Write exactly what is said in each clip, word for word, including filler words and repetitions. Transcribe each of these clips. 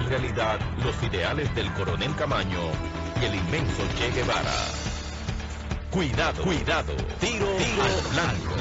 realidad los ideales del coronel Camaño y el inmenso Che Guevara. Cuidado, cuidado, tiro, tiro al blanco.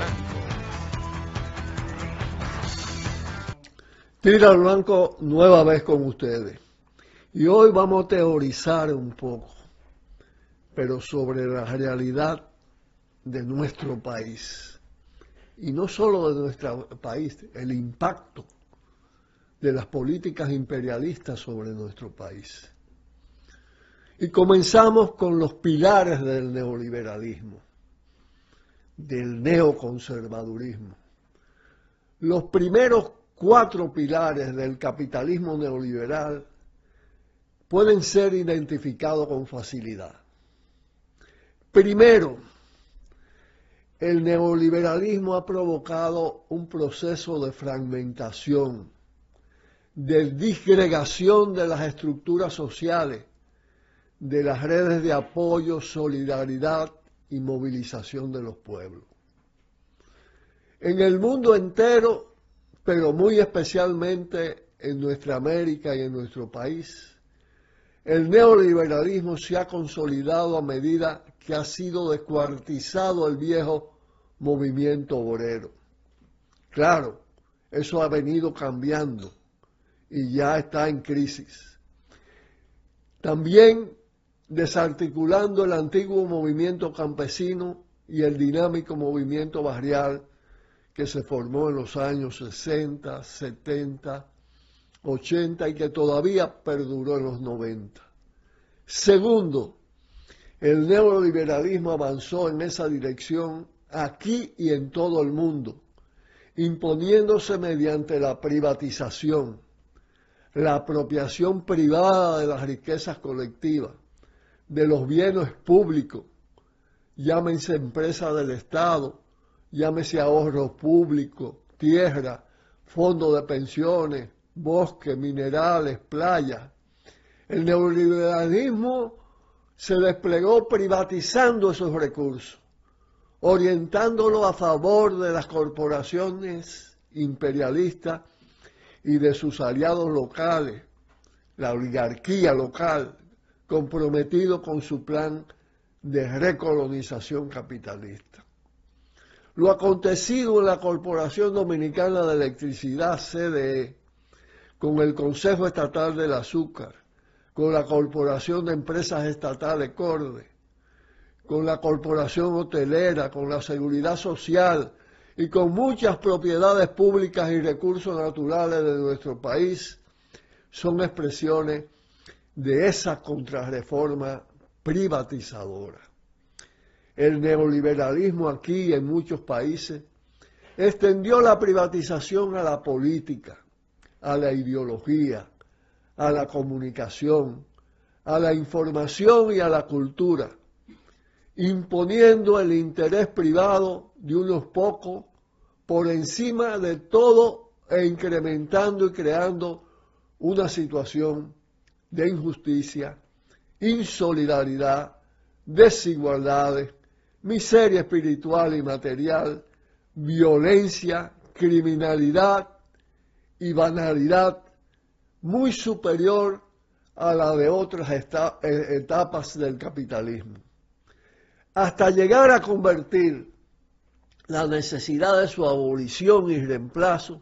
Tiro al blanco nueva vez con ustedes. Y hoy vamos a teorizar un poco, pero sobre la realidad de nuestro país. Y no solo de nuestro país, el impacto de las políticas imperialistas sobre nuestro país. Y comenzamos con los pilares del neoliberalismo, del neoconservadurismo. Los primeros cuatro pilares del capitalismo neoliberal pueden ser identificados con facilidad. Primero, el neoliberalismo ha provocado un proceso de fragmentación, de disgregación de las estructuras sociales, de las redes de apoyo, solidaridad y movilización de los pueblos. En el mundo entero, pero muy especialmente en nuestra América y en nuestro país, el neoliberalismo se ha consolidado a medida que ha sido descuartizado el viejo movimiento obrero. Claro, eso ha venido cambiando y ya está en crisis. También desarticulando el antiguo movimiento campesino y el dinámico movimiento barrial que se formó en los años sesenta, setenta, ochenta y que todavía perduró en los noventa. Segundo, el neoliberalismo avanzó en esa dirección aquí y en todo el mundo, imponiéndose mediante la privatización, la apropiación privada de las riquezas colectivas, de los bienes públicos, llámense empresas del Estado, llámese ahorro público, tierra, fondo de pensiones, bosques, minerales, playas. El neoliberalismo se desplegó privatizando esos recursos, orientándolo a favor de las corporaciones imperialistas y de sus aliados locales, la oligarquía local, comprometido con su plan de recolonización capitalista. Lo acontecido en la Corporación Dominicana de Electricidad, C D E, con el Consejo Estatal del Azúcar, con la Corporación de Empresas Estatales CORDE, con la Corporación Hotelera, con la Seguridad Social y con muchas propiedades públicas y recursos naturales de nuestro país, son expresiones de esa contrarreforma privatizadora. El neoliberalismo aquí y en muchos países extendió la privatización a la política, a la ideología, a la comunicación, a la información y a la cultura, imponiendo el interés privado de unos pocos por encima de todo e incrementando y creando una situación de injusticia, insolidaridad, desigualdades, miseria espiritual y material, violencia, criminalidad y banalidad muy superior a la de otras etapas del capitalismo, hasta llegar a convertir la necesidad de su abolición y reemplazo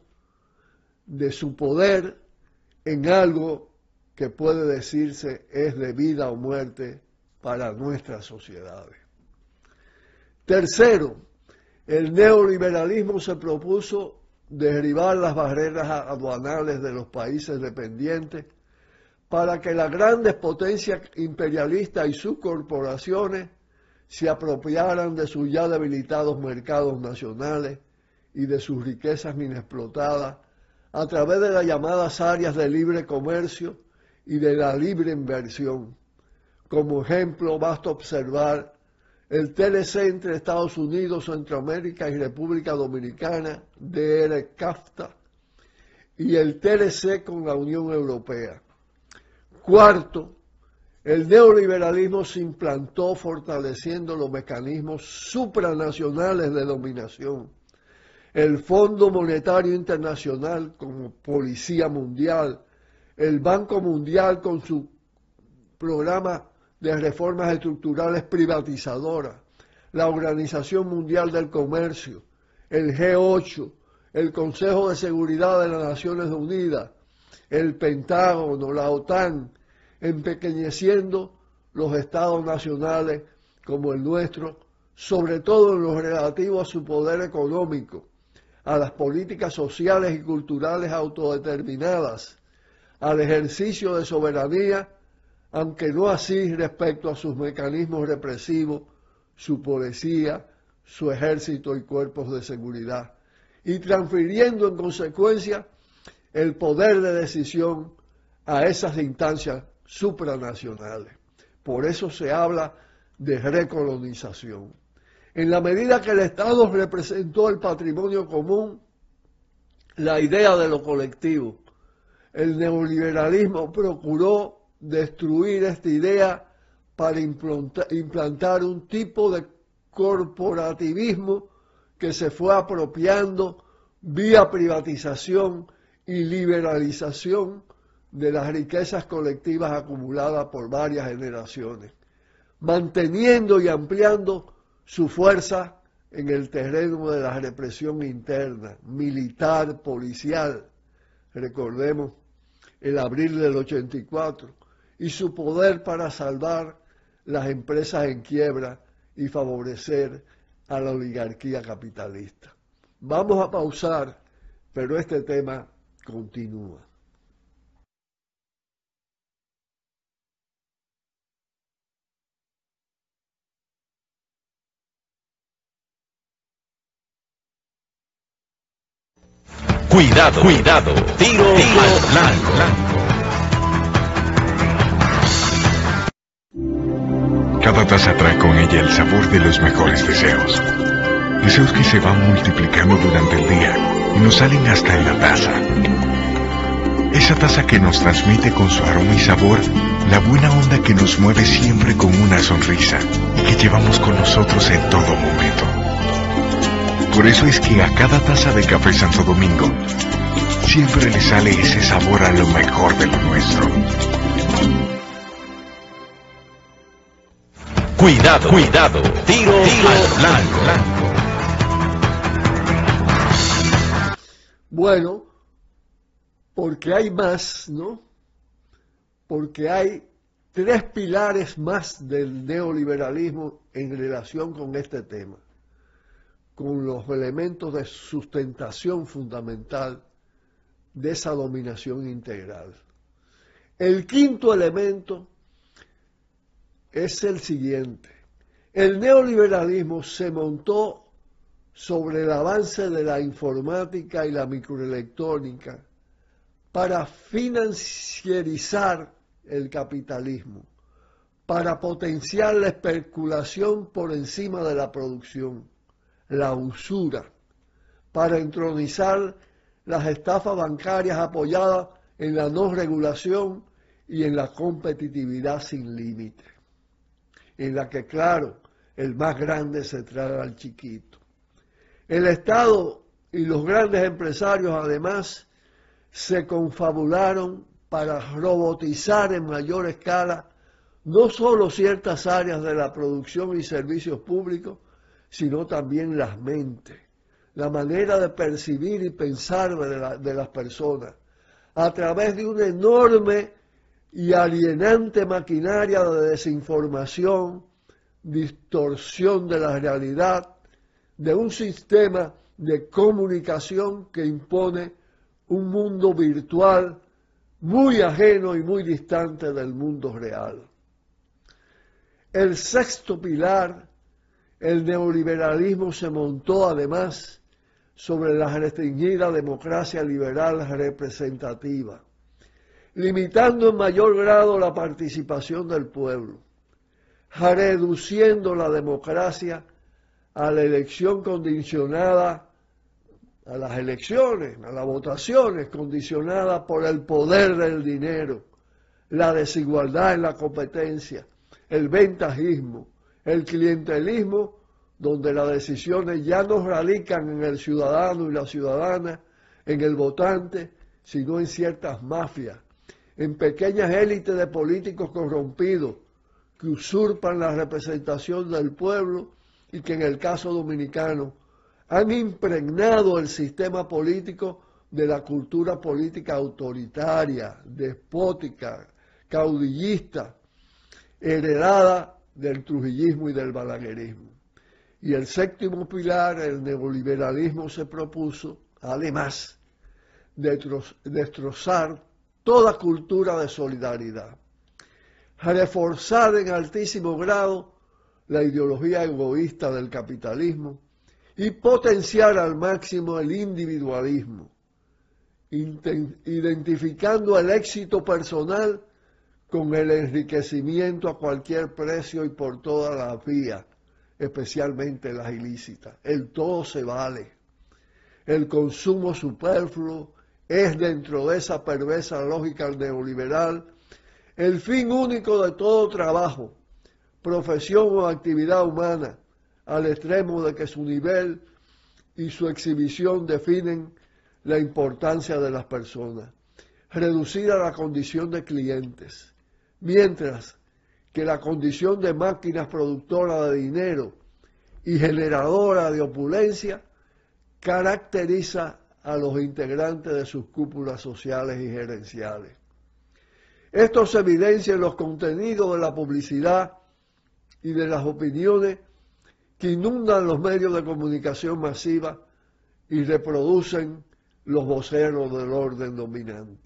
de su poder en algo que puede decirse es de vida o muerte para nuestras sociedades. Tercero, el neoliberalismo se propuso derribar las barreras aduanales de los países dependientes para que las grandes potencias imperialistas y sus corporaciones se apropiaran de sus ya debilitados mercados nacionales y de sus riquezas inexplotadas a través de las llamadas áreas de libre comercio y de la libre inversión. Como ejemplo, basta observar el T L C entre Estados Unidos, Centroamérica y República Dominicana, D R CAFTA, y el T L C con la Unión Europea. Cuarto, el neoliberalismo se implantó fortaleciendo los mecanismos supranacionales de dominación. El Fondo Monetario Internacional como policía mundial, el Banco Mundial con su programa de reformas estructurales privatizadoras, la Organización Mundial del Comercio, el G ocho, el Consejo de Seguridad de las Naciones Unidas, el Pentágono, la OTAN, empequeñeciendo los estados nacionales como el nuestro, sobre todo en lo relativo a su poder económico, a las políticas sociales y culturales autodeterminadas, al ejercicio de soberanía, aunque no así respecto a sus mecanismos represivos, su policía, su ejército y cuerpos de seguridad, y transfiriendo en consecuencia el poder de decisión a esas instancias supranacionales. Por eso se habla de recolonización. En la medida que el Estado representó el patrimonio común, la idea de lo colectivo, el neoliberalismo procuró destruir esta idea para implantar un tipo de corporativismo que se fue apropiando vía privatización y liberalización de las riquezas colectivas acumuladas por varias generaciones, manteniendo y ampliando su fuerza en el terreno de la represión interna, militar, policial. Recordemos el abril del ochenta y cuatro, y su poder para salvar las empresas en quiebra y favorecer a la oligarquía capitalista. Vamos a pausar, pero este tema continúa. Cuidado, cuidado, tiro, tiro al blanco. Cada taza trae con ella el sabor de los mejores deseos. Deseos que se van multiplicando durante el día y nos salen hasta en la taza. Esa taza que nos transmite con su aroma y sabor la buena onda que nos mueve siempre con una sonrisa y que llevamos con nosotros en todo momento. Por eso es que a cada taza de café Santo Domingo siempre le sale ese sabor a lo mejor de lo nuestro. Cuidado, cuidado, tiro, tiro al blanco. Bueno, porque hay más, ¿no? Porque hay tres pilares más del neoliberalismo en relación con este tema, con los elementos de sustentación fundamental de esa dominación integral. El quinto elemento es el siguiente. El neoliberalismo se montó sobre el avance de la informática y la microelectrónica para financiarizar el capitalismo, para potenciar la especulación por encima de la producción, la usura, para entronizar las estafas bancarias apoyadas en la no regulación y en la competitividad sin límite, en la que, claro, el más grande se traga al chiquito. El Estado y los grandes empresarios, además, se confabularon para robotizar en mayor escala no solo ciertas áreas de la producción y servicios públicos, sino también las mentes, la manera de percibir y pensar de, la, de las personas, a través de una enorme y alienante maquinaria de desinformación, distorsión de la realidad, de un sistema de comunicación que impone un mundo virtual muy ajeno y muy distante del mundo real. El sexto pilar, el neoliberalismo, se montó además sobre la restringida democracia liberal representativa, limitando en mayor grado la participación del pueblo, reduciendo la democracia a la elección condicionada, a las elecciones, a las votaciones condicionadas por el poder del dinero, la desigualdad en la competencia, el ventajismo, el clientelismo, donde las decisiones ya no radican en el ciudadano y la ciudadana, en el votante, sino en ciertas mafias, en pequeñas élites de políticos corrompidos que usurpan la representación del pueblo y que en el caso dominicano han impregnado el sistema político de la cultura política autoritaria, despótica, caudillista, heredada del trujillismo y del balaguerismo. Y el séptimo pilar, el neoliberalismo, se propuso, además, destrozar toda cultura de solidaridad, reforzar en altísimo grado la ideología egoísta del capitalismo y potenciar al máximo el individualismo, identificando el éxito personal con el enriquecimiento a cualquier precio y por todas las vías, especialmente las ilícitas. El todo se vale. El consumo superfluo es, dentro de esa perversa lógica neoliberal, el fin único de todo trabajo, profesión o actividad humana, al extremo de que su nivel y su exhibición definen la importancia de las personas, reducida a la condición de clientes, mientras que la condición de máquinas productoras de dinero y generadora de opulencia caracteriza a los integrantes de sus cúpulas sociales y gerenciales. Esto se evidencia en los contenidos de la publicidad y de las opiniones que inundan los medios de comunicación masiva y reproducen los voceros del orden dominante.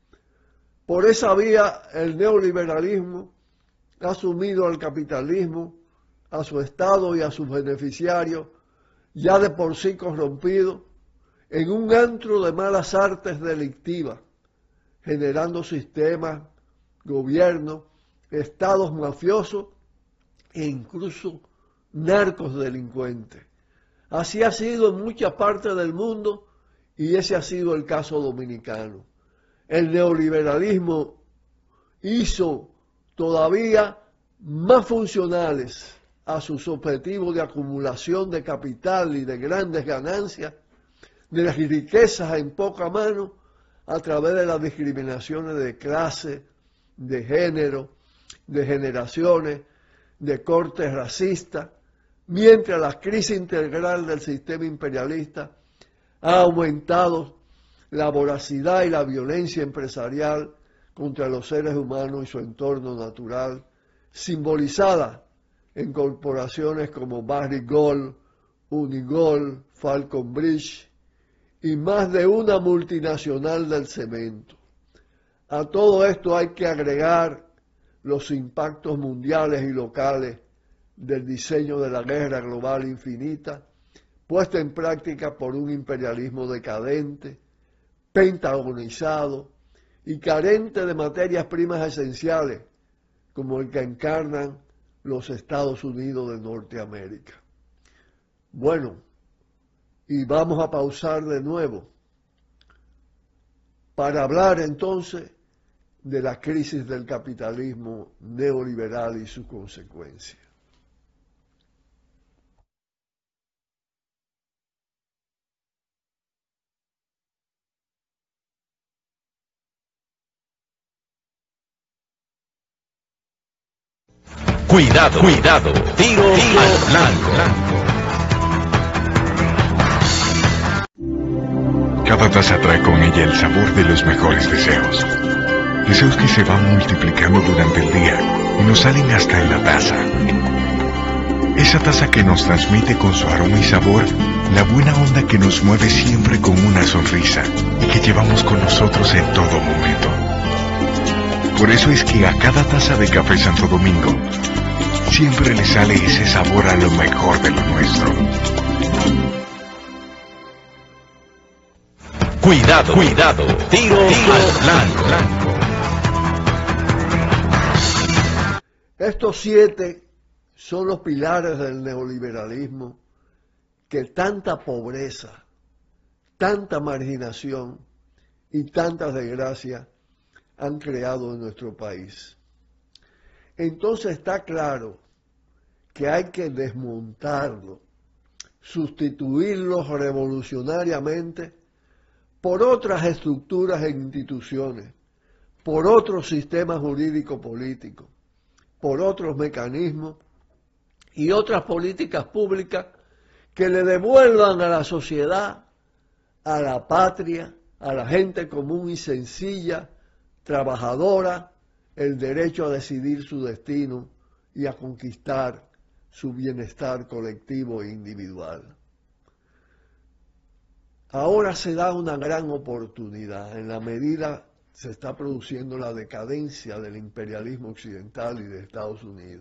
Por esa vía, el neoliberalismo ha sumido al capitalismo, a su Estado y a sus beneficiarios, ya de por sí corrompidos, en un antro de malas artes delictivas, generando sistemas, gobiernos, estados mafiosos e incluso narcos delincuentes. Así ha sido en muchas partes del mundo y ese ha sido el caso dominicano. El neoliberalismo hizo todavía más funcionales a sus objetivos de acumulación de capital y de grandes ganancias, de las riquezas en poca mano, a través de las discriminaciones de clase, de género, de generaciones, de corte racista, mientras la crisis integral del sistema imperialista ha aumentado la voracidad y la violencia empresarial contra los seres humanos y su entorno natural, simbolizada en corporaciones como Barrick Gold, Unigol, Falcon Bridge y más de una multinacional del cemento. A todo esto hay que agregar los impactos mundiales y locales del diseño de la guerra global infinita, puesta en práctica por un imperialismo decadente, pentagonizado y carente de materias primas esenciales, como el que encarnan los Estados Unidos de Norteamérica. Bueno, y vamos a pausar de nuevo para hablar entonces de la crisis del capitalismo neoliberal y sus consecuencias. Cuidado, cuidado, tiro, tiro al blanco. Cada taza trae con ella el sabor de los mejores deseos. Deseos que se van multiplicando durante el día y nos salen hasta en la taza. Esa taza que nos transmite con su aroma y sabor la buena onda que nos mueve siempre con una sonrisa y que llevamos con nosotros en todo momento. Por eso es que a cada taza de Café Santo Domingo siempre le sale ese sabor a lo mejor de lo nuestro. Cuidado, cuidado, tiro, tiro al blanco. Estos siete son los pilares del neoliberalismo que tanta pobreza, tanta marginación y tantas desgracias han creado en nuestro país. Entonces está claro que hay que desmontarlo, sustituirlo revolucionariamente por otras estructuras e instituciones, por otro sistema jurídico político, por otros mecanismos y otras políticas públicas que le devuelvan a la sociedad, a la patria, a la gente común y sencilla, trabajadora, el derecho a decidir su destino y a conquistar su bienestar colectivo e individual. Ahora se da una gran oportunidad en la medida que se está produciendo la decadencia del imperialismo occidental y de Estados Unidos.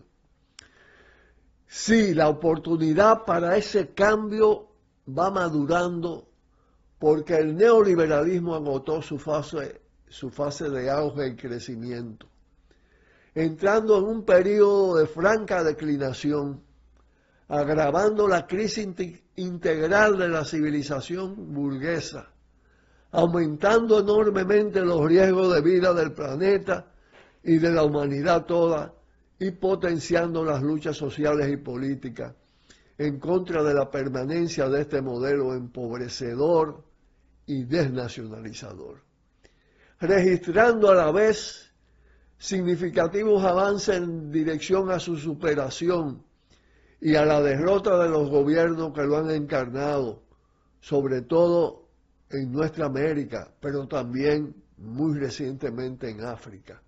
Sí, la oportunidad para ese cambio va madurando porque el neoliberalismo agotó su fase, su fase de auge y crecimiento, entrando en un periodo de franca declinación, agravando la crisis integral de la civilización burguesa, aumentando enormemente los riesgos de vida del planeta y de la humanidad toda, y potenciando las luchas sociales y políticas en contra de la permanencia de este modelo empobrecedor y desnacionalizador, registrando a la vez significativos avances en dirección a su superación y a la derrota de los gobiernos que lo han encarnado, sobre todo en nuestra América, pero también muy recientemente en África.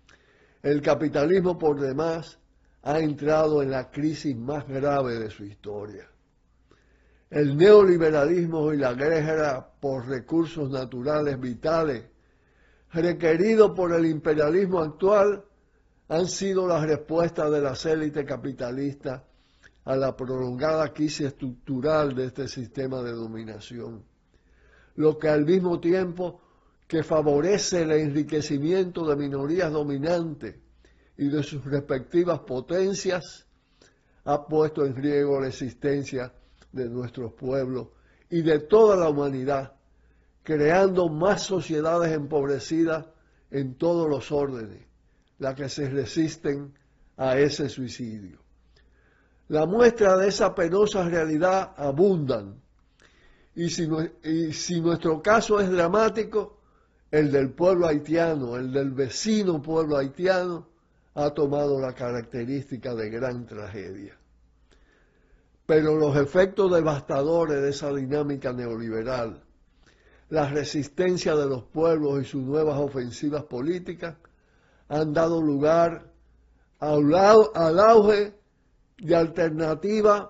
El capitalismo, por demás, ha entrado en la crisis más grave de su historia. El neoliberalismo y la guerra por recursos naturales vitales, requeridos por el imperialismo actual, han sido la respuesta de las élites capitalistas a la prolongada crisis estructural de este sistema de dominación, lo que al mismo tiempo que favorece el enriquecimiento de minorías dominantes y de sus respectivas potencias, ha puesto en riesgo la existencia de nuestros pueblos y de toda la humanidad, creando más sociedades empobrecidas en todos los órdenes, las que se resisten a ese suicidio. La muestra de esa penosa realidad abundan, y si, y si nuestro caso es dramático, el del pueblo haitiano, el del vecino pueblo haitiano, ha tomado la característica de gran tragedia. Pero los efectos devastadores de esa dinámica neoliberal, la resistencia de los pueblos y sus nuevas ofensivas políticas, han dado lugar al, al auge de alternativa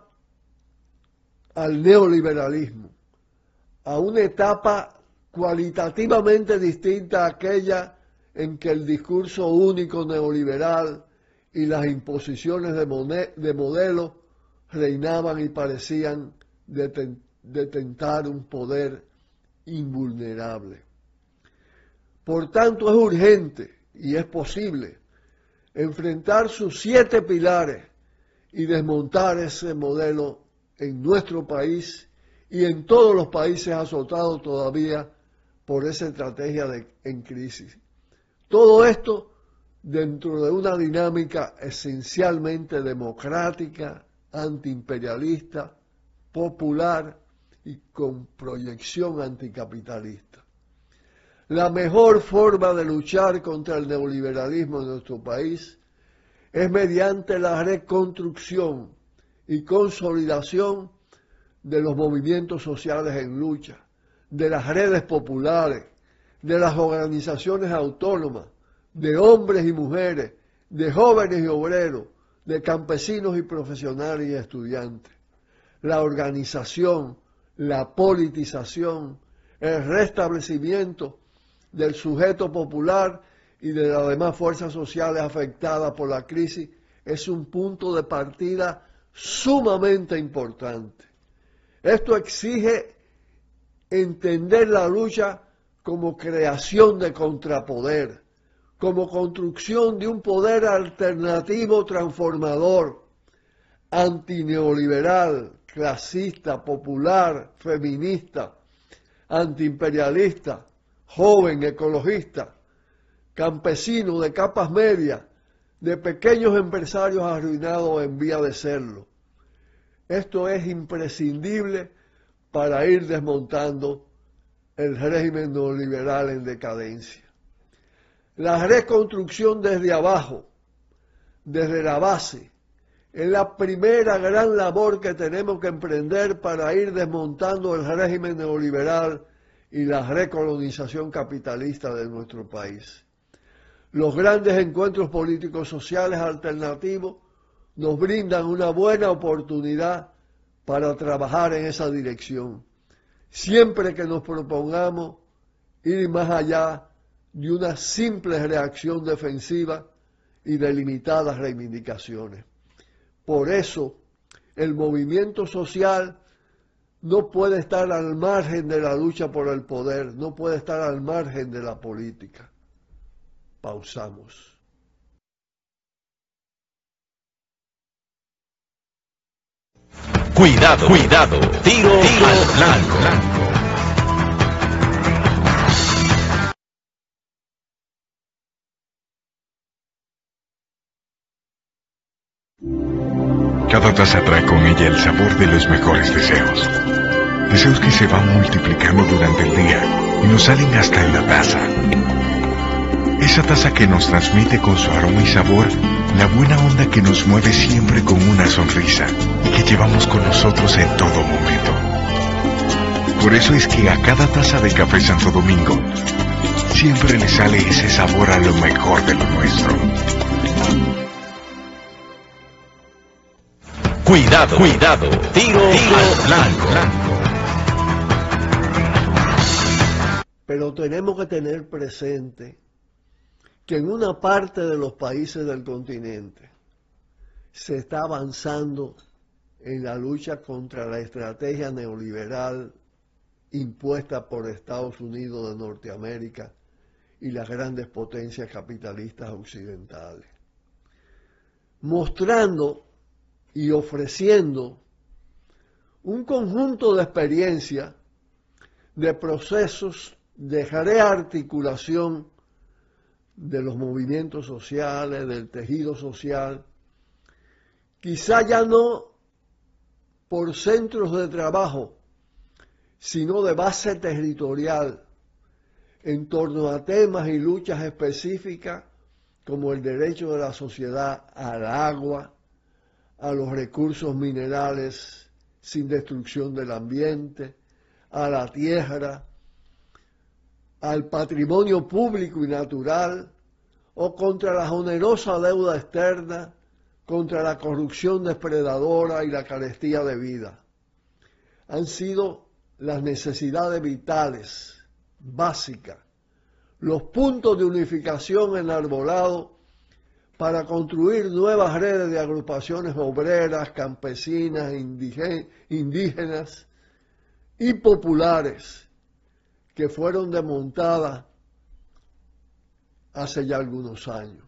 al neoliberalismo, a una etapa cualitativamente distinta a aquella en que el discurso único neoliberal y las imposiciones de, de modelo reinaban y parecían deten, detentar un poder invulnerable. Por tanto, es urgente y es posible enfrentar sus siete pilares y desmontar ese modelo en nuestro país y en todos los países azotados todavía por esa estrategia de, en crisis. Todo esto dentro de una dinámica esencialmente democrática, antiimperialista, popular y con proyección anticapitalista. La mejor forma de luchar contra el neoliberalismo en nuestro país es mediante la reconstrucción y consolidación de los movimientos sociales en lucha, de las redes populares, de las organizaciones autónomas, de hombres y mujeres, de jóvenes y obreros, de campesinos y profesionales y estudiantes. La organización, la politización, el restablecimiento del sujeto popular y de las demás fuerzas sociales afectadas por la crisis es un punto de partida sumamente importante. Esto exige entender la lucha como creación de contrapoder, como construcción de un poder alternativo transformador, antineoliberal, clasista, popular, feminista, antiimperialista, joven, ecologista, campesino de capas medias, de pequeños empresarios arruinados en vía de serlo. Esto es imprescindible para ir desmontando el régimen neoliberal en decadencia. La reconstrucción desde abajo, desde la base, es la primera gran labor que tenemos que emprender para ir desmontando el régimen neoliberal y la recolonización capitalista de nuestro país. Los grandes encuentros políticos sociales alternativos nos brindan una buena oportunidad para trabajar en esa dirección, siempre que nos propongamos ir más allá de una simple reacción defensiva y de limitadas reivindicaciones. Por eso, el movimiento social no puede estar al margen de la lucha por el poder, no puede estar al margen de la política. Pausamos. Cuidado, cuidado, tiro, tiro al blanco. blanco. Cada taza trae con ella el sabor de los mejores deseos. Deseos que se van multiplicando durante el día y nos salen hasta en la taza. Esa taza que nos transmite con su aroma y sabor la buena onda que nos mueve siempre con una sonrisa y que llevamos con nosotros en todo momento. Por eso es que a cada taza de Café Santo Domingo siempre le sale ese sabor a lo mejor de lo nuestro. Cuidado, cuidado, tiro, tiro al blanco. blanco. Pero tenemos que tener presente que en una parte de los países del continente se está avanzando en la lucha contra la estrategia neoliberal impuesta por Estados Unidos de Norteamérica y las grandes potencias capitalistas occidentales, mostrando y ofreciendo un conjunto de experiencias, de procesos de rearticulación de los movimientos sociales, del tejido social, quizá ya no por centros de trabajo, sino de base territorial, en torno a temas y luchas específicas como el derecho de la sociedad al agua, a los recursos minerales sin destrucción del ambiente, a la tierra, al patrimonio público y natural, o contra la onerosa deuda externa, contra la corrupción depredadora y la carestía de vida. Han sido las necesidades vitales, básicas, los puntos de unificación enarbolados para construir nuevas redes de agrupaciones obreras, campesinas, indígenas y populares que fueron desmontadas hace ya algunos años.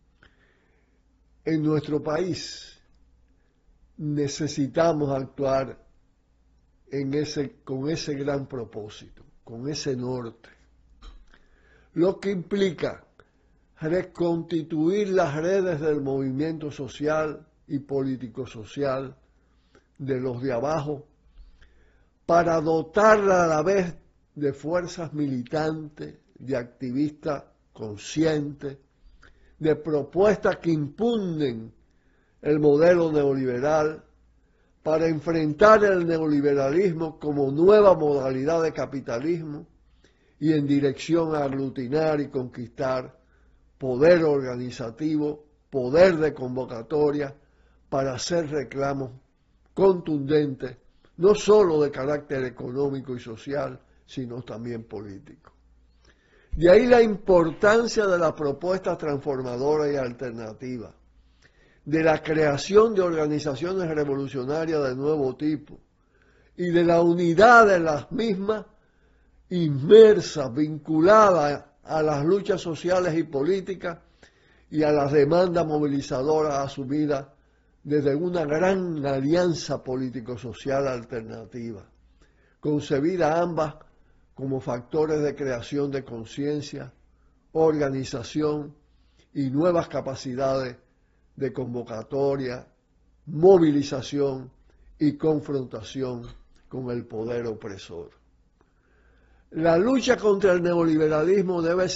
En nuestro país necesitamos actuar en ese, con ese gran propósito, con ese norte, lo que implica reconstituir las redes del movimiento social y político-social de los de abajo para dotarla a la vez de fuerzas militantes, de activistas conscientes, de propuestas que impugnen el modelo neoliberal para enfrentar el neoliberalismo como nueva modalidad de capitalismo y en dirección a aglutinar y conquistar poder organizativo, poder de convocatoria para hacer reclamos contundentes, no solo de carácter económico y social, sino también político. De ahí la importancia de la propuesta transformadora y alternativa, de la creación de organizaciones revolucionarias de nuevo tipo y de la unidad de las mismas inmersas, vinculadas a las luchas sociales y políticas y a las demandas movilizadoras asumidas desde una gran alianza político-social alternativa, concebida ambas como factores de creación de conciencia, organización y nuevas capacidades de convocatoria, movilización y confrontación con el poder opresor. La lucha contra el neoliberalismo debe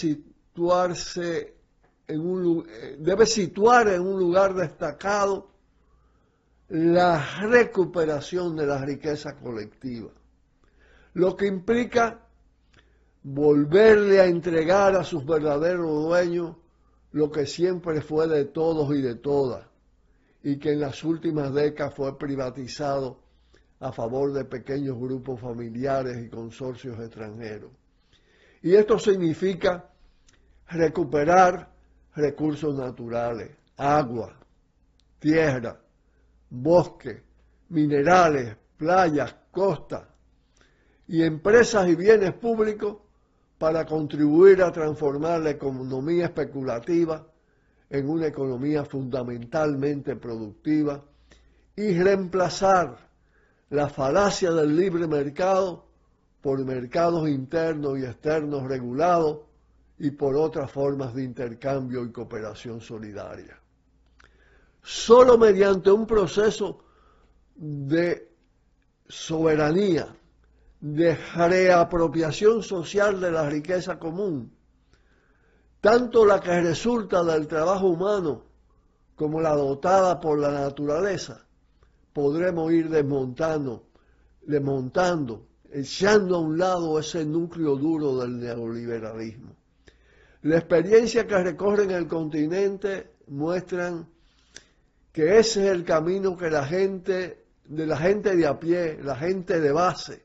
situarse en un, debe situar en un lugar destacado la recuperación de la riqueza colectiva, lo que implica volverle a entregar a sus verdaderos dueños lo que siempre fue de todos y de todas, y que en las últimas décadas fue privatizado a favor de pequeños grupos familiares y consorcios extranjeros. Y esto significa recuperar recursos naturales, agua, tierra, bosque, minerales, playas, costas, y empresas y bienes públicos para contribuir a transformar la economía especulativa en una economía fundamentalmente productiva y reemplazar la falacia del libre mercado por mercados internos y externos regulados y por otras formas de intercambio y cooperación solidaria. Solo mediante un proceso de soberanía, de reapropiación social de la riqueza común, tanto la que resulta del trabajo humano como la dotada por la naturaleza, podremos ir desmontando, desmontando, echando a un lado ese núcleo duro del neoliberalismo. La experiencia que recorren el continente muestran que ese es el camino que la gente, de la gente de a pie, la gente de base,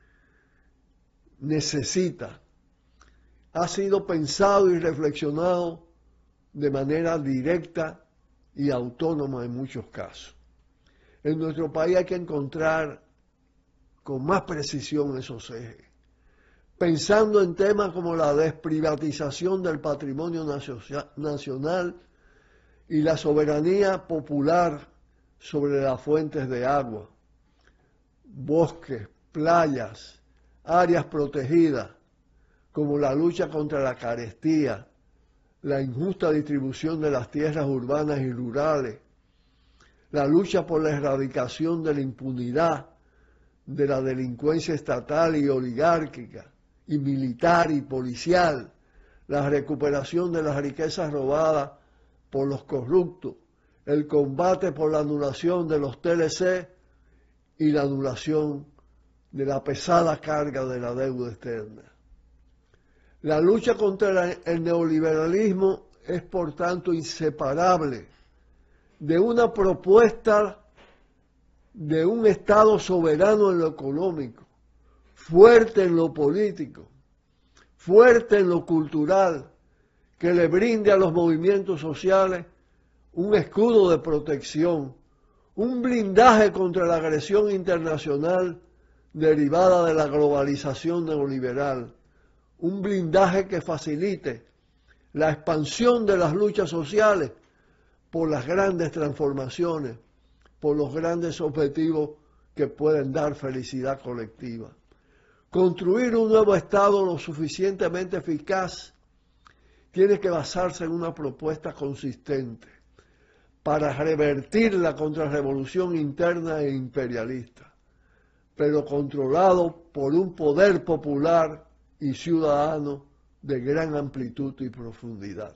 necesita. Ha sido pensado y reflexionado de manera directa y autónoma en muchos casos. En nuestro país hay que encontrar con más precisión esos ejes, pensando en temas como la desprivatización del patrimonio nacional y la soberanía popular sobre las fuentes de agua, bosques, playas, áreas protegidas, como la lucha contra la carestía, la injusta distribución de las tierras urbanas y rurales, la lucha por la erradicación de la impunidad, de la delincuencia estatal y oligárquica, y militar y policial, la recuperación de las riquezas robadas por los corruptos, el combate por la anulación de los T L C y la anulación de la pesada carga de la deuda externa. La lucha contra el neoliberalismo es, por tanto, inseparable de una propuesta de un Estado soberano en lo económico, fuerte en lo político, fuerte en lo cultural, que le brinde a los movimientos sociales un escudo de protección, un blindaje contra la agresión internacional derivada de la globalización neoliberal, un blindaje que facilite la expansión de las luchas sociales por las grandes transformaciones, por los grandes objetivos que pueden dar felicidad colectiva. Construir un nuevo Estado lo suficientemente eficaz tiene que basarse en una propuesta consistente para revertir la contrarrevolución interna e imperialista, pero controlado por un poder popular y ciudadano de gran amplitud y profundidad.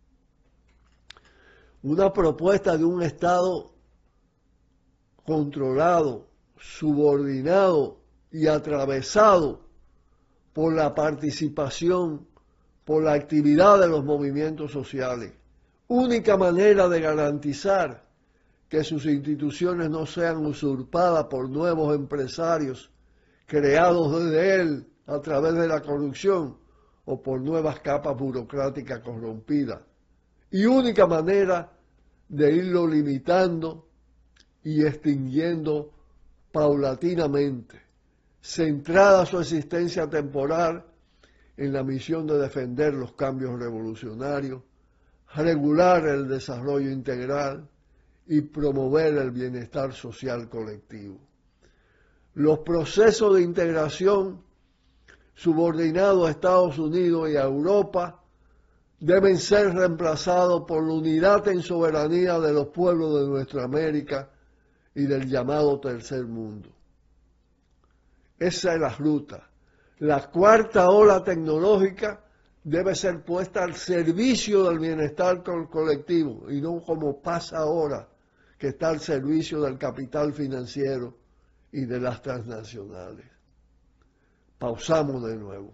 Una propuesta de un Estado controlado, subordinado y atravesado por la participación, por la actividad de los movimientos sociales. Única manera de garantizar que sus instituciones no sean usurpadas por nuevos empresarios creados desde él a través de la corrupción o por nuevas capas burocráticas corrompidas. Y única manera de irlo limitando y extinguiendo paulatinamente, centrada su existencia temporal en la misión de defender los cambios revolucionarios, regular el desarrollo integral y promover el bienestar social colectivo. Los procesos de integración subordinados a Estados Unidos y a Europa deben ser reemplazados por la unidad en soberanía de los pueblos de nuestra América y del llamado Tercer Mundo. Esa es la ruta. La cuarta ola tecnológica debe ser puesta al servicio del bienestar colectivo y no como pasa ahora, que está al servicio del capital financiero y de las transnacionales. Pausamos de nuevo.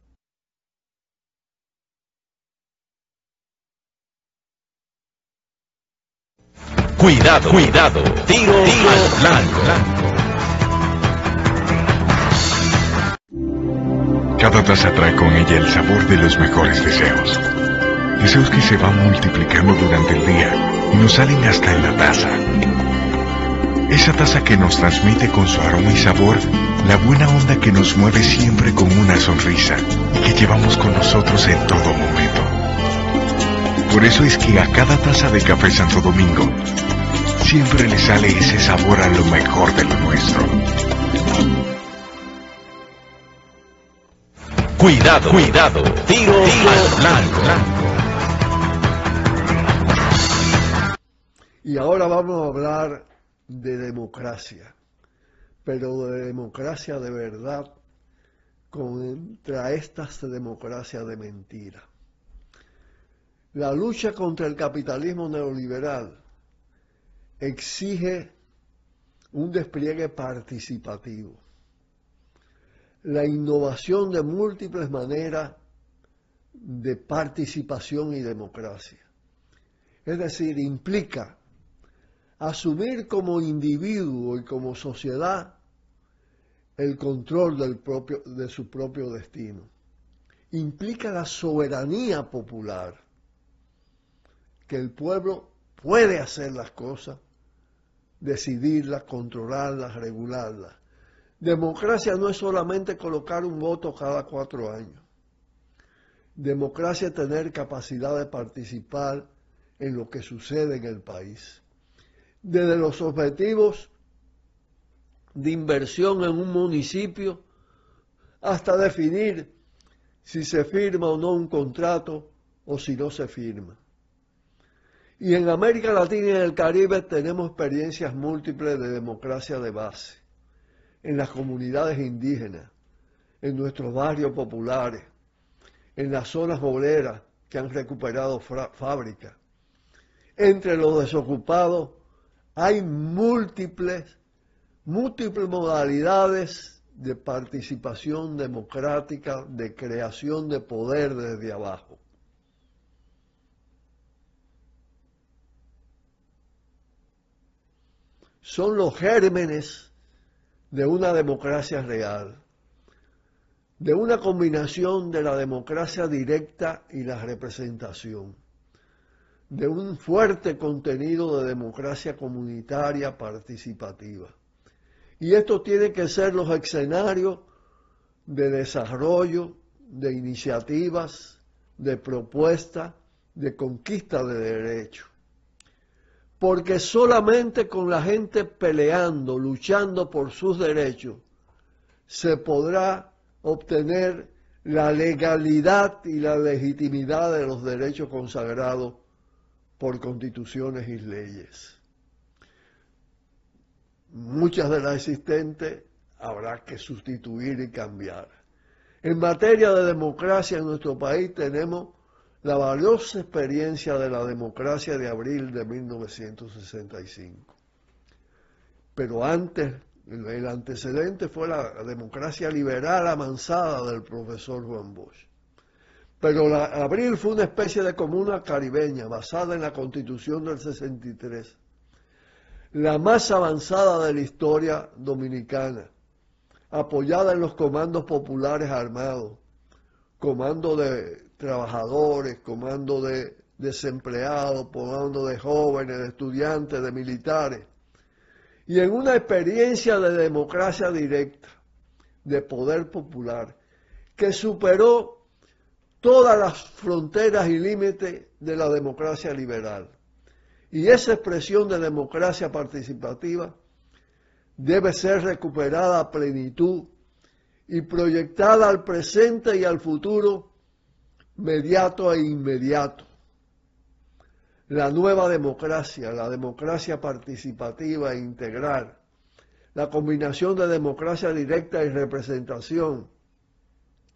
Cuidado, cuidado, tiro, tiro al blanco. Cada taza trae con ella el sabor de los mejores deseos. Deseos que se van multiplicando durante el día y nos salen hasta en la taza. Esa taza que nos transmite con su aroma y sabor la buena onda que nos mueve siempre con una sonrisa y que llevamos con nosotros en todo momento. Por eso es que a cada taza de Café Santo Domingo siempre le sale ese sabor a lo mejor de lo nuestro. Cuidado, cuidado, tiro, tiro al blanco. Y ahora vamos a hablar de democracia, pero de democracia de verdad contra estas democracias de mentira. La lucha contra el capitalismo neoliberal exige un despliegue participativo, la innovación de múltiples maneras de participación y democracia. Es decir, implica asumir como individuo y como sociedad el control del propio, de su propio destino. Implica la soberanía popular, que el pueblo puede hacer las cosas, decidirlas, controlarlas, regularlas. Democracia no es solamente colocar un voto cada cuatro años. Democracia es tener capacidad de participar en lo que sucede en el país. Desde los objetivos de inversión en un municipio hasta definir si se firma o no un contrato o si no se firma. Y en América Latina y en el Caribe tenemos experiencias múltiples de democracia de base, en las comunidades indígenas, en nuestros barrios populares, en las zonas obreras que han recuperado fábricas. Entre los desocupados hay múltiples, múltiples modalidades de participación democrática, de creación de poder desde abajo. Son los gérmenes de una democracia real, de una combinación de la democracia directa y la representación, de un fuerte contenido de democracia comunitaria participativa. Y esto tiene que ser los escenarios de desarrollo, de iniciativas, de propuestas, de conquista de derechos. Porque solamente con la gente peleando, luchando por sus derechos, se podrá obtener la legalidad y la legitimidad de los derechos consagrados por constituciones y leyes. Muchas de las existentes habrá que sustituir y cambiar. En materia de democracia en nuestro país tenemos la valiosa experiencia de la democracia de abril de mil novecientos sesenta y cinco. Pero antes, el antecedente fue la democracia liberal avanzada del profesor Juan Bosch. Pero la, abril fue una especie de comuna caribeña basada en la Constitución del sesenta y tres, la más avanzada de la historia dominicana, apoyada en los comandos populares armados, comando de trabajadores, comando de desempleados, comando de jóvenes, de estudiantes, de militares, y en una experiencia de democracia directa, de poder popular, que superó todas las fronteras y límites de la democracia liberal. Y esa expresión de democracia participativa debe ser recuperada a plenitud y proyectada al presente y al futuro mediato e inmediato. La nueva democracia, la democracia participativa e integral, la combinación de democracia directa y representación,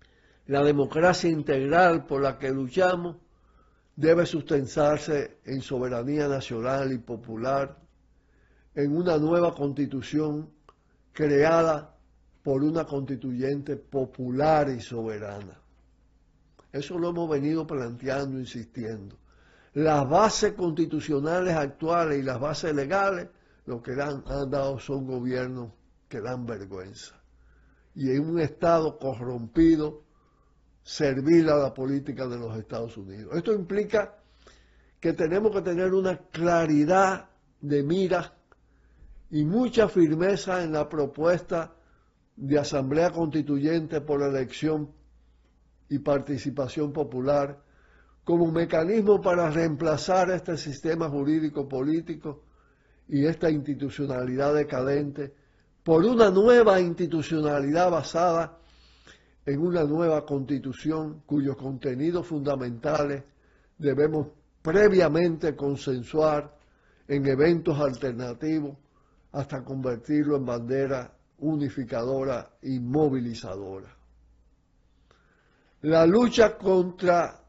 La democracia integral por la que luchamos debe sustentarse en soberanía nacional y popular, en una nueva constitución creada por una constituyente popular y soberana. Eso lo hemos venido planteando, insistiendo. Las bases constitucionales actuales y las bases legales lo que han, han dado son gobiernos que dan vergüenza. Y en un Estado corrompido, servir a la política de los Estados Unidos. Esto implica que tenemos que tener una claridad de mira y mucha firmeza en la propuesta de asamblea constituyente por elección y participación popular como mecanismo para reemplazar este sistema jurídico político y esta institucionalidad decadente por una nueva institucionalidad basada en una nueva constitución cuyos contenidos fundamentales debemos previamente consensuar en eventos alternativos hasta convertirlo en bandera unificadora y movilizadora. La lucha contra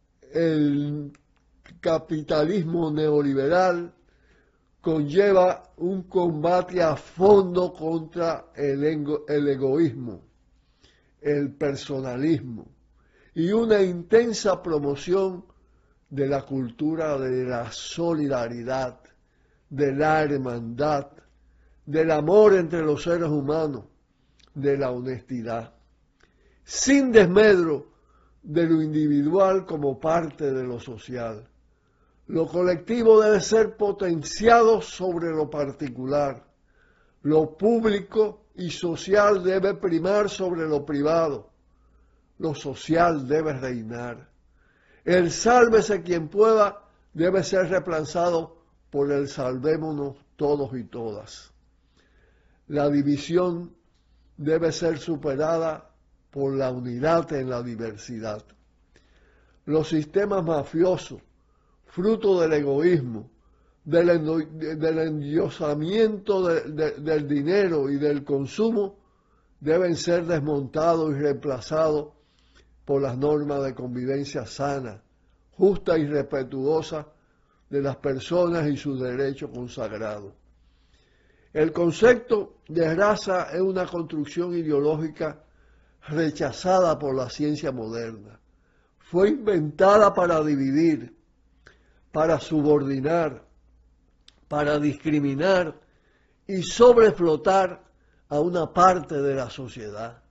el capitalismo neoliberal conlleva un combate a fondo contra el, ego, el egoísmo, el personalismo y una intensa promoción de la cultura de la solidaridad, de la hermandad, del amor entre los seres humanos, de la honestidad, sin desmedro de lo individual como parte de lo social. Lo colectivo debe ser potenciado sobre lo particular. Lo público y social debe primar sobre lo privado. Lo social debe reinar. El sálvese quien pueda debe ser reemplazado por el salvémonos todos y todas. La división debe ser superada por la unidad en la diversidad. Los sistemas mafiosos, fruto del egoísmo, del, endo, del endiosamiento de, de, del dinero y del consumo, deben ser desmontados y reemplazados por las normas de convivencia sana, justa y respetuosa de las personas y sus derechos consagrados. El concepto de raza es una construcción ideológica rechazada por la ciencia moderna. Fue inventada para dividir, para subordinar, para discriminar y sobreexplotar a una parte de la sociedad,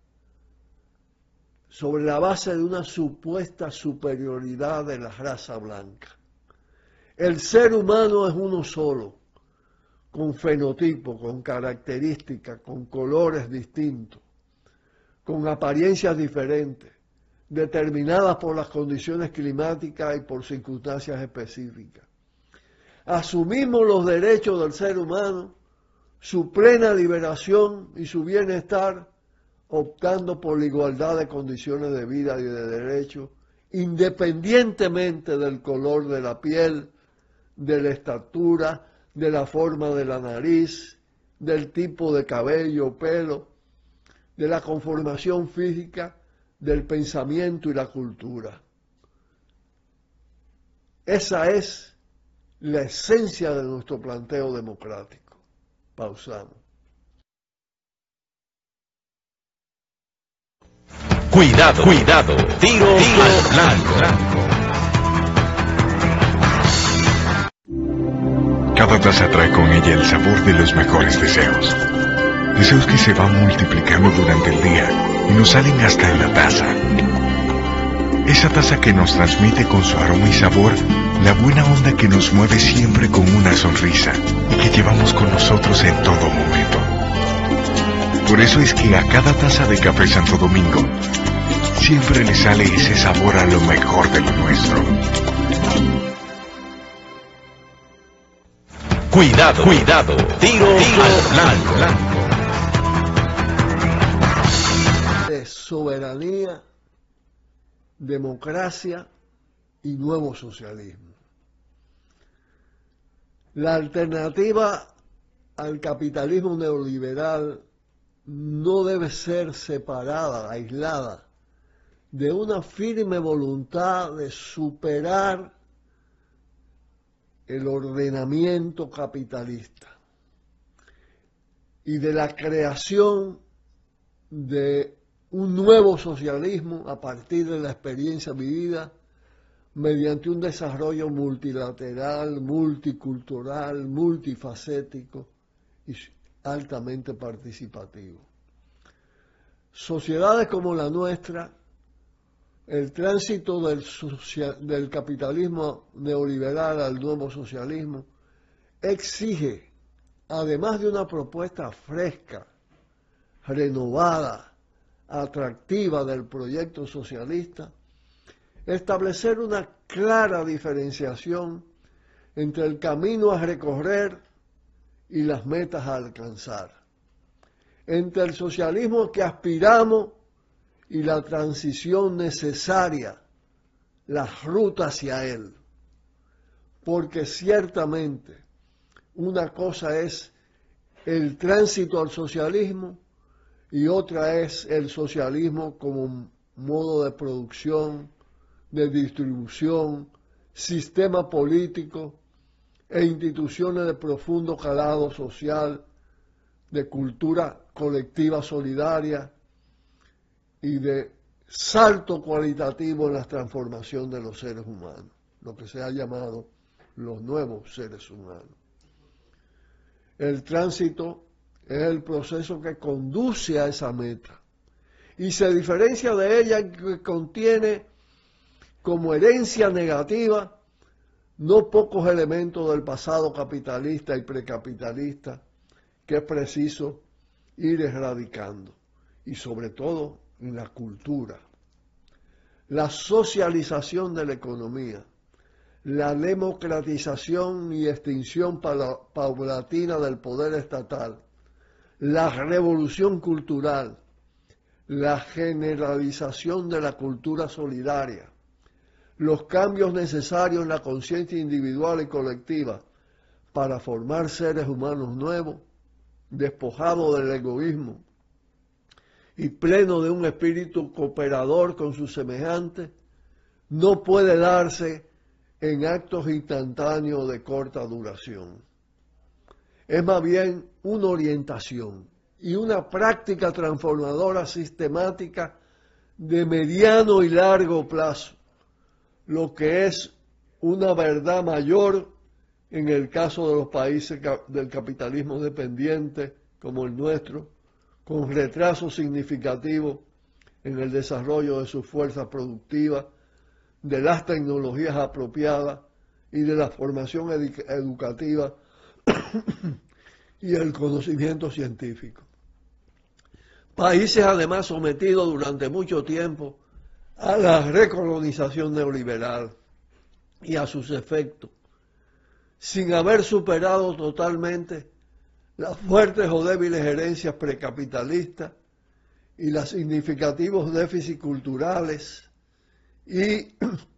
sobre la base de una supuesta superioridad de la raza blanca. El ser humano es uno solo, con fenotipo, con características, con colores distintos, con apariencias diferentes, determinadas por las condiciones climáticas y por circunstancias específicas. Asumimos los derechos del ser humano, su plena liberación y su bienestar, optando por la igualdad de condiciones de vida y de derechos, independientemente del color de la piel, de la estatura, de la forma de la nariz, del tipo de cabello o pelo, de la conformación física, del pensamiento y la cultura. Esa es la esencia de nuestro planteo democrático. Pausamos. Cuidado, cuidado, tiro, tiro al blanco. Cada taza trae con ella el sabor de los mejores deseos. Deseos que se van multiplicando durante el día y nos salen hasta en la taza. Esa taza que nos transmite con su aroma y sabor la buena onda que nos mueve siempre con una sonrisa y que llevamos con nosotros en todo momento. Por eso es que a cada taza de Café Santo Domingo siempre le sale ese sabor a lo mejor de lo nuestro. Cuidado, cuidado, tiro, tiro al blanco. blanco. De soberanía, democracia y nuevo socialismo. La alternativa al capitalismo neoliberal no debe ser separada, aislada de una firme voluntad de superar el ordenamiento capitalista y de la creación de un nuevo socialismo a partir de la experiencia vivida mediante un desarrollo multilateral, multicultural, multifacético y altamente participativo. Sociedades como la nuestra, el tránsito del, social, del capitalismo neoliberal al nuevo socialismo exige, además de una propuesta fresca, renovada, atractiva del proyecto socialista, establecer una clara diferenciación entre el camino a recorrer y las metas a alcanzar, entre el socialismo que aspiramos y la transición necesaria, la ruta hacia él, porque ciertamente una cosa es el tránsito al socialismo y otra es el socialismo como modo de producción, de distribución, sistema político e instituciones de profundo calado social, de cultura colectiva solidaria y de salto cualitativo en la transformación de los seres humanos, lo que se ha llamado los nuevos seres humanos. El tránsito es el proceso que conduce a esa meta y se diferencia de ella en que contiene como herencia negativa no pocos elementos del pasado capitalista y precapitalista que es preciso ir erradicando, y sobre todo en la cultura. La socialización de la economía, la democratización y extinción paulatina del poder estatal, la revolución cultural, la generalización de la cultura solidaria, los cambios necesarios en la conciencia individual y colectiva para formar seres humanos nuevos, despojados del egoísmo y pleno de un espíritu cooperador con sus semejantes, no puede darse en actos instantáneos de corta duración. Es más bien una orientación y una práctica transformadora sistemática de mediano y largo plazo, lo que es una verdad mayor en el caso de los países del capitalismo dependiente como el nuestro, con retraso significativo en el desarrollo de sus fuerzas productivas, de las tecnologías apropiadas y de la formación edu- educativa y el conocimiento científico. Países además sometidos durante mucho tiempo a la recolonización neoliberal y a sus efectos, sin haber superado totalmente las fuertes o débiles herencias precapitalistas y los significativos déficits culturales y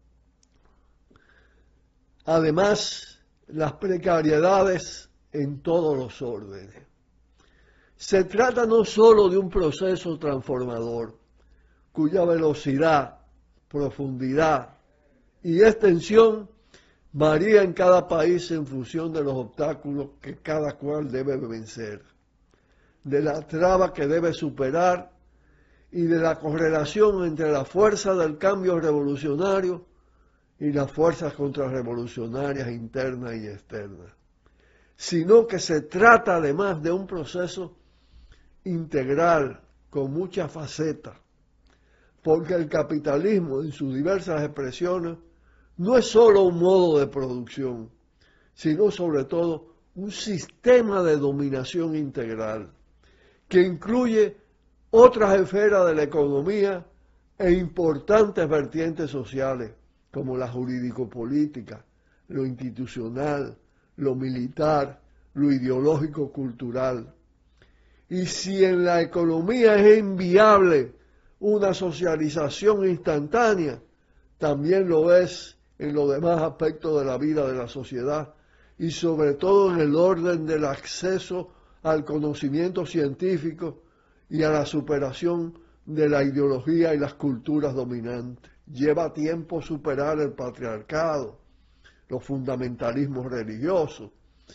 además las precariedades en todos los órdenes. Se trata no solo de un proceso transformador, cuya velocidad, profundidad y extensión varía en cada país en función de los obstáculos que cada cual debe vencer, de la traba que debe superar y de la correlación entre la fuerza del cambio revolucionario y las fuerzas contrarrevolucionarias internas y externas, sino que se trata además de un proceso integral con muchas facetas, porque el capitalismo en sus diversas expresiones no es solo un modo de producción, sino sobre todo un sistema de dominación integral que incluye otras esferas de la economía e importantes vertientes sociales como la jurídico-política, lo institucional, lo militar, lo ideológico-cultural. Y si en la economía es inviable una socialización instantánea, también lo es en los demás aspectos de la vida de la sociedad y sobre todo en el orden del acceso al conocimiento científico y a la superación de la ideología y las culturas dominantes. Lleva tiempo superar el patriarcado, los fundamentalismos religiosos,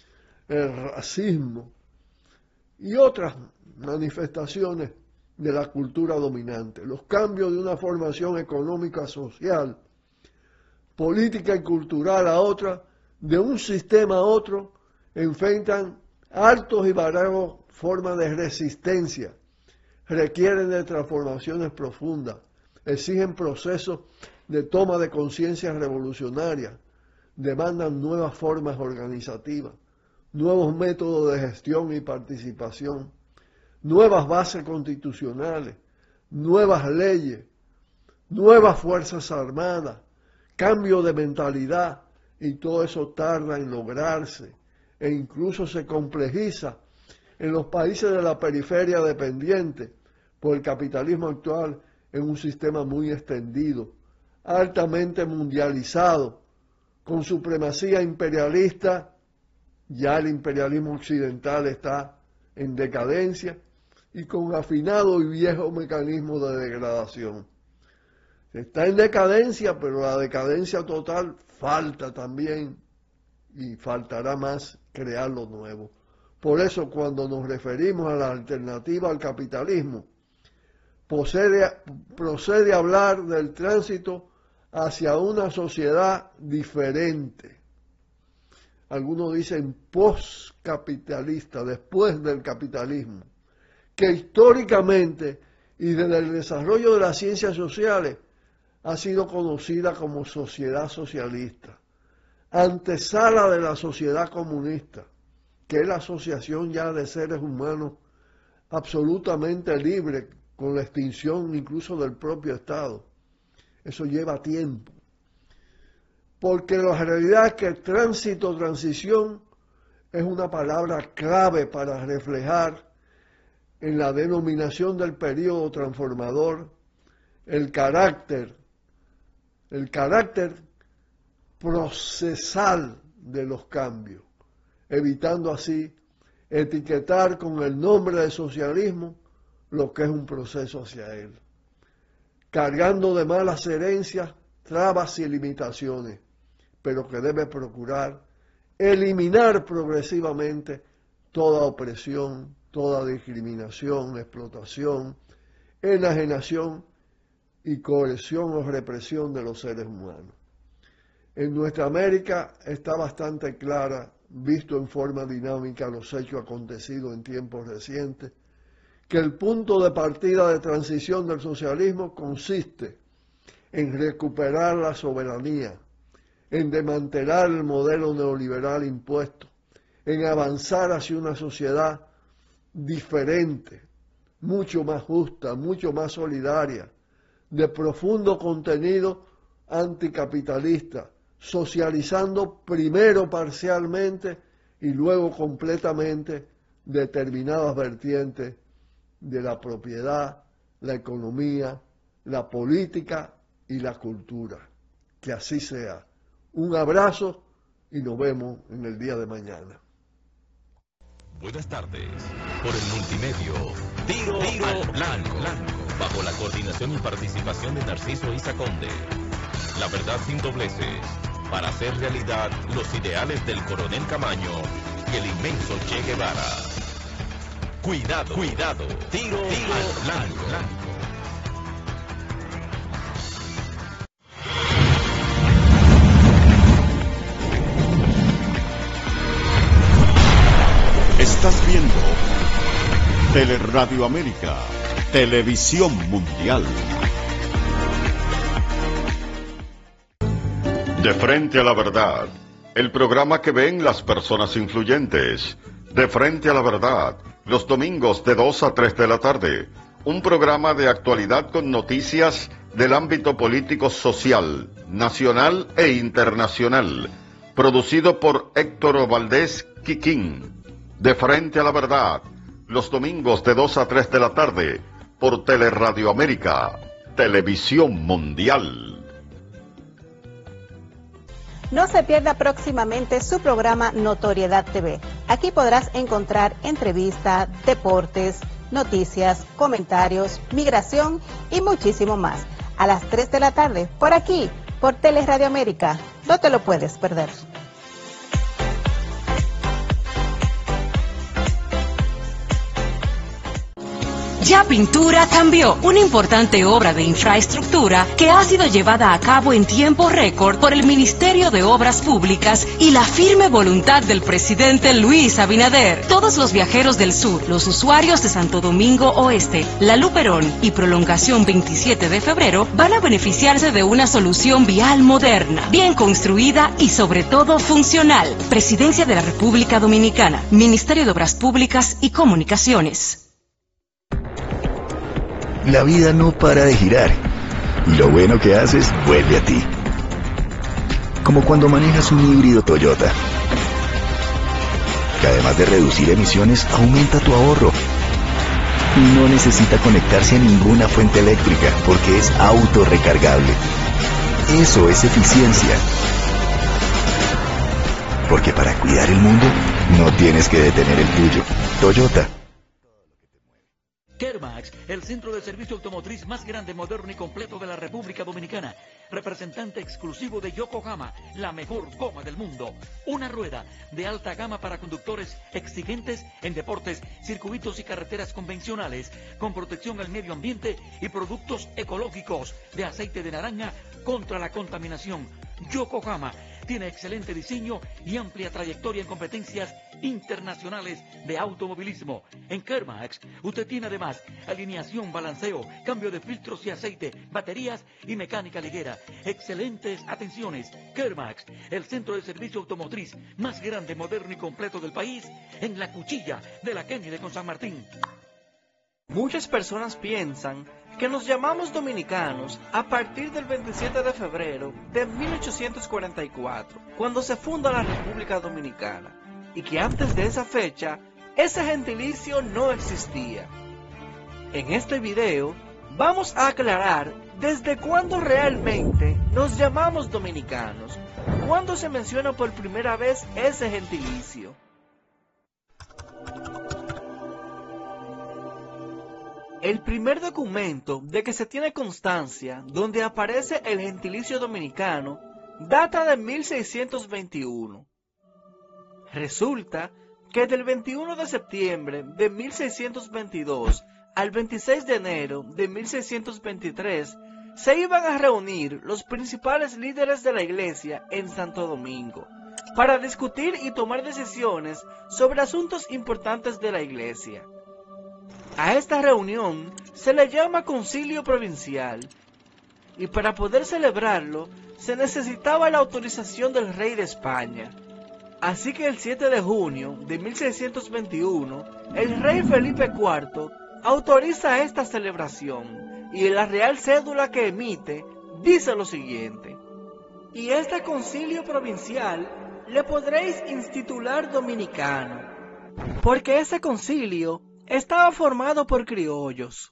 el racismo y otras manifestaciones de la cultura dominante. Los cambios de una formación económica, social, política y cultural a otra, de un sistema a otro, enfrentan altos y variados formas de resistencia, requieren de transformaciones profundas, exigen procesos de toma de conciencia revolucionaria, demandan nuevas formas organizativas, nuevos métodos de gestión y participación, nuevas bases constitucionales, nuevas leyes, nuevas fuerzas armadas, cambio de mentalidad, y todo eso tarda en lograrse e incluso se complejiza en los países de la periferia dependiente por el capitalismo actual en un sistema muy extendido, altamente mundializado, con supremacía imperialista. Ya el imperialismo occidental está en decadencia y con afinado y viejo mecanismo de degradación. Está en decadencia, pero la decadencia total falta también y faltará más crear lo nuevo. Por eso cuando nos referimos a la alternativa al capitalismo, procede, procede a hablar del tránsito hacia una sociedad diferente. Algunos dicen postcapitalista, después del capitalismo, que históricamente y desde el desarrollo de las ciencias sociales ha sido conocida como sociedad socialista, antesala de la sociedad comunista, que es la asociación ya de seres humanos absolutamente libre, con la extinción incluso del propio Estado. Eso lleva tiempo. Porque la realidad es que tránsito, transición, es una palabra clave para reflejar en la denominación del periodo transformador el carácter, el carácter procesal de los cambios, evitando así etiquetar con el nombre de socialismo lo que es un proceso hacia él, cargando de malas herencias, trabas y limitaciones, pero que debe procurar eliminar progresivamente toda opresión, toda discriminación, explotación, enajenación y coerción o represión de los seres humanos. En nuestra América está bastante clara, visto en forma dinámica los hechos acontecidos en tiempos recientes, que el punto de partida de transición del socialismo consiste en recuperar la soberanía, en desmantelar el modelo neoliberal impuesto, en avanzar hacia una sociedad diferente, mucho más justa, mucho más solidaria, de profundo contenido anticapitalista, socializando primero parcialmente y luego completamente determinadas vertientes de la propiedad, la economía, la política y la cultura. Que así sea. Un abrazo y nos vemos en el día de mañana. Buenas tardes. Por el multimedio, Tiro, Tiro al blanco, blanco, bajo la coordinación y participación de Narciso Isa Conde. La verdad sin dobleces, para hacer realidad los ideales del coronel Camaño y el inmenso Che Guevara. Cuidado, cuidado, tiro, tiro al blanco, blanco. Estás viendo Teleradio América, Televisión Mundial. De frente a la verdad, el programa que ven las personas influyentes. De frente a la verdad, los domingos de dos a tres de la tarde. Un programa de actualidad con noticias del ámbito político social, nacional e internacional. Producido por Héctor Valdés Quiquín. De frente a la verdad, los domingos de dos a tres de la tarde, por Teleradio América, Televisión Mundial. No se pierda próximamente su programa Notoriedad T V. Aquí podrás encontrar entrevistas, deportes, noticias, comentarios, migración y muchísimo más. A las tres de la tarde, por aquí, por Teleradio América. No te lo puedes perder. Ya Pintura cambió, una importante obra de infraestructura que ha sido llevada a cabo en tiempo récord por el Ministerio de Obras Públicas y la firme voluntad del presidente Luis Abinader. Todos los viajeros del sur, los usuarios de Santo Domingo Oeste, La Luperón y Prolongación veintisiete de febrero van a beneficiarse de una solución vial moderna, bien construida y sobre todo funcional. Presidencia de la República Dominicana, Ministerio de Obras Públicas y Comunicaciones. La vida no para de girar, y lo bueno que haces vuelve a ti. Como cuando manejas un híbrido Toyota, que además de reducir emisiones, aumenta tu ahorro. Y no necesita conectarse a ninguna fuente eléctrica, porque es autorrecargable. Eso es eficiencia. Porque para cuidar el mundo, no tienes que detener el tuyo. Toyota. Kermax, el centro de servicio automotriz más grande, moderno y completo de la República Dominicana. Representante exclusivo de Yokohama, la mejor goma del mundo. Una rueda de alta gama para conductores exigentes en deportes, circuitos y carreteras convencionales, con protección al medio ambiente y productos ecológicos de aceite de naranja contra la contaminación. Yokohama tiene excelente diseño y amplia trayectoria en competencias internacionales de automovilismo. En Kermax, usted tiene además alineación, balanceo, cambio de filtros y aceite, baterías y mecánica liguera. Excelentes atenciones. Kermax, el centro de servicio automotriz más grande, moderno y completo del país, en la cuchilla de la Kennedy con San Martín. Muchas personas piensan que nos llamamos dominicanos a partir del veintisiete de febrero de mil ochocientos cuarenta y cuatro, cuando se funda la República Dominicana, y que antes de esa fecha, ese gentilicio no existía. En este video, vamos a aclarar desde cuándo realmente nos llamamos dominicanos, cuándo se menciona por primera vez ese gentilicio. El primer documento de que se tiene constancia donde aparece el gentilicio dominicano data de mil seiscientos veintiuno. Resulta que del veintiuno de septiembre de mil seiscientos veintidós al veintiséis de enero de mil seiscientos veintitrés se iban a reunir los principales líderes de la iglesia en Santo Domingo para discutir y tomar decisiones sobre asuntos importantes de la iglesia. A esta reunión se le llama concilio provincial, y para poder celebrarlo se necesitaba la autorización del rey de España. Así que el siete de junio de mil seiscientos veintiuno, el rey Felipe cuarto autoriza esta celebración, y en la real cédula que emite dice lo siguiente: y este concilio provincial le podréis institular dominicano, porque ese concilio estaba formado por criollos.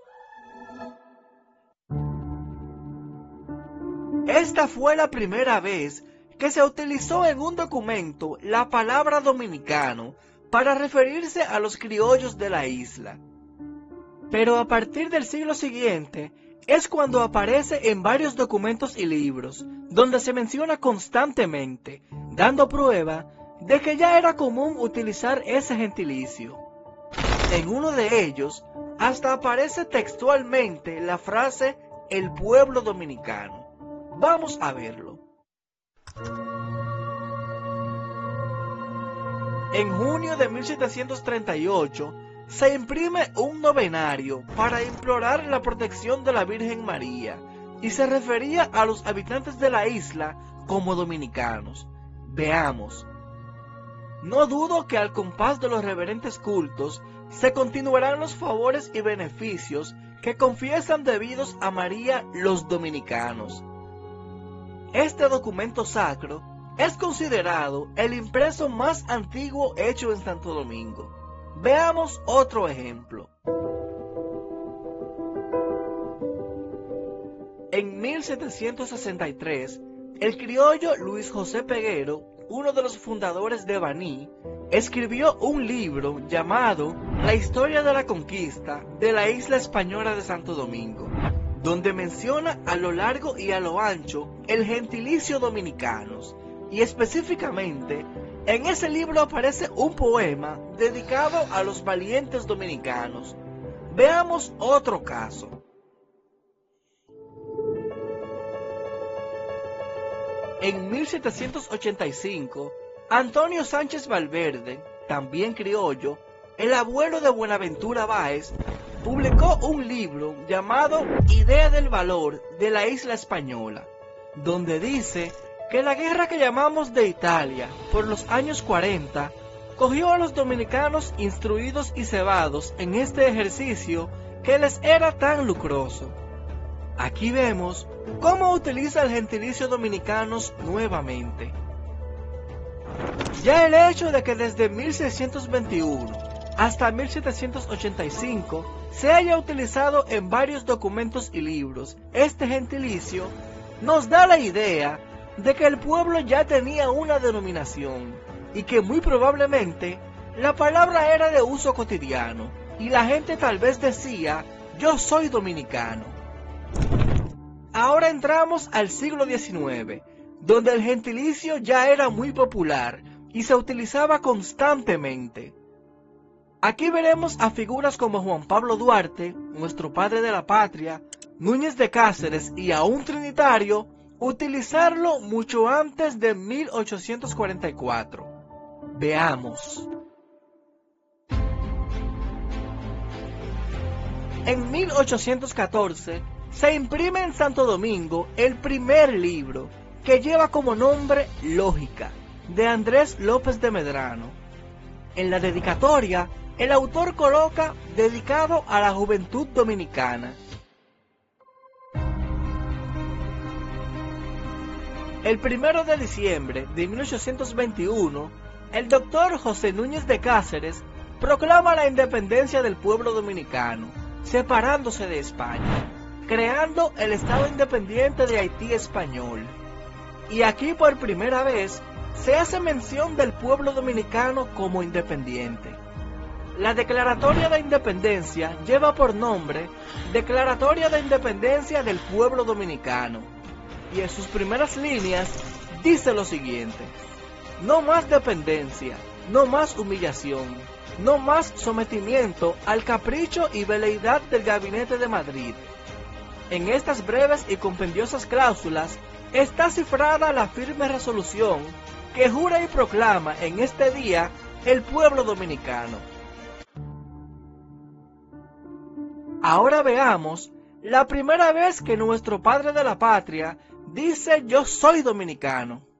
Esta fue la primera vez que se utilizó en un documento la palabra dominicano para referirse a los criollos de la isla. Pero a partir del siglo siguiente es cuando aparece en varios documentos y libros, donde se menciona constantemente, dando prueba de que ya era común utilizar ese gentilicio. En uno de ellos, hasta aparece textualmente la frase "el pueblo dominicano". Vamos a verlo. En junio de mil setecientos treinta y ocho, se imprime un novenario para implorar la protección de la Virgen María, y se refería a los habitantes de la isla como dominicanos. Veamos. No dudo que al compás de los reverentes cultos se continuarán los favores y beneficios que confiesan debidos a María los dominicanos. Este documento sacro es considerado el impreso más antiguo hecho en Santo Domingo. Veamos otro ejemplo. En mil setecientos sesenta y tres, el criollo Luis José Peguero, uno de los fundadores de Baní, escribió un libro llamado La historia de la conquista de la isla española de Santo Domingo, donde menciona a lo largo y a lo ancho el gentilicio dominicanos, y específicamente en ese libro aparece un poema dedicado a los valientes dominicanos. Veamos otro caso. En mil setecientos ochenta y cinco, Antonio Sánchez Valverde, también criollo, el abuelo de Buenaventura Báez, publicó un libro llamado Idea del Valor de la Isla Española, donde dice que la guerra que llamamos de Italia por los años cuarenta cogió a los dominicanos instruidos y cebados en este ejercicio que les era tan lucroso. Aquí vemos cómo utiliza el gentilicio dominicanos nuevamente. Ya el hecho de que desde mil seiscientos veintiuno hasta mil setecientos ochenta y cinco se haya utilizado en varios documentos y libros este gentilicio nos da la idea de que el pueblo ya tenía una denominación y que muy probablemente la palabra era de uso cotidiano y la gente tal vez decía yo soy dominicano. Ahora entramos al siglo diecinueve, donde el gentilicio ya era muy popular y se utilizaba constantemente. Aquí veremos a figuras como Juan Pablo Duarte, nuestro padre de la patria, Núñez de Cáceres y aún Trinitario, utilizarlo mucho antes de mil ochocientos cuarenta y cuatro. Veamos. En mil ochocientos catorce se imprime en Santo Domingo el primer libro, que lleva como nombre Lógica, de Andrés López de Medrano. En la dedicatoria, el autor coloca dedicado a la juventud dominicana. El primero de diciembre de mil ochocientos veintiuno, el doctor José Núñez de Cáceres proclama la independencia del pueblo dominicano, separándose de España, creando el Estado Independiente de Haití Español. Y aquí por primera vez se hace mención del pueblo dominicano como independiente. La Declaratoria de Independencia lleva por nombre Declaratoria de Independencia del Pueblo Dominicano, y en sus primeras líneas dice lo siguiente: no más dependencia, no más humillación, no más sometimiento al capricho y veleidad del Gabinete de Madrid. En estas breves y compendiosas cláusulas está cifrada la firme resolución que jura y proclama en este día el pueblo dominicano. Ahora veamos la primera vez que nuestro padre de la patria dice yo soy dominicano.